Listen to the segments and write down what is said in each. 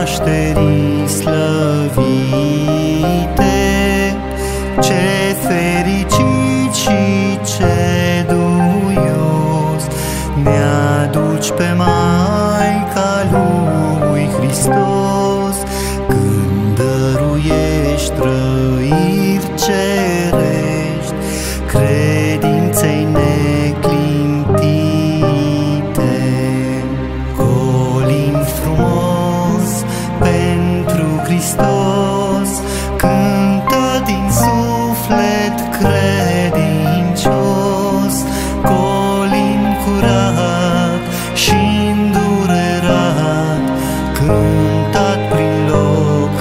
nașterii slăvite. Ce fericit și ce duios ne-aduci pe Maica lui Hristos, când dăruiești trăiri cerești credinței neclintite. Colim frumos pentru Hristos, cântă din suflet credincios. Colim curat și îndurerat, cântat prin loc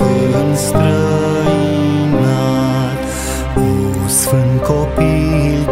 înstrăinat. O sfânt copil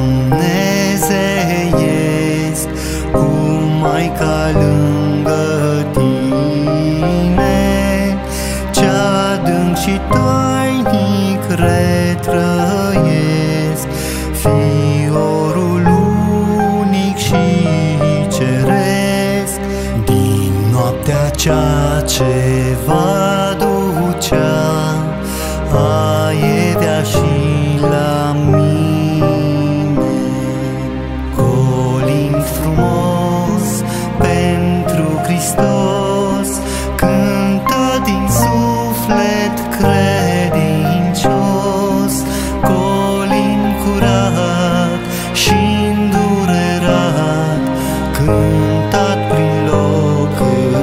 dumnezeiesc, cu Maica lângă tine, ce adânc și tainic retrăiesc Fiorul unic și ceresc. Din noaptea cea ce va ducea aievea și la mine. Colim frumos pentru Hristos, cântă din suflet credincios. Colim curat și îndurerat, cântat prin loc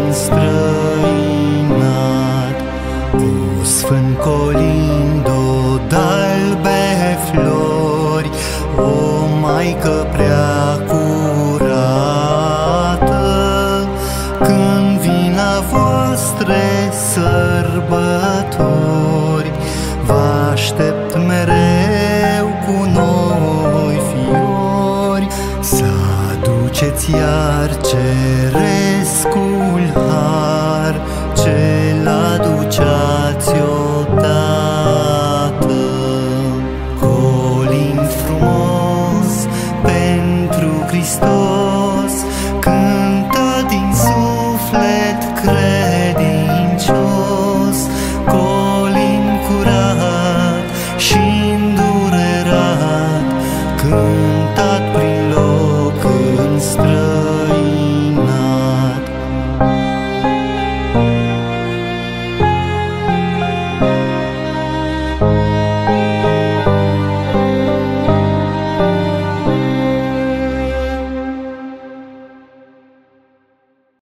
înstrăinat. O sfânt colind, o d'albe flori, o Maică prea curată, când vin la voastre sărbători, vă aștept mereu cu noi fiori, să aduceți iar cerescul har.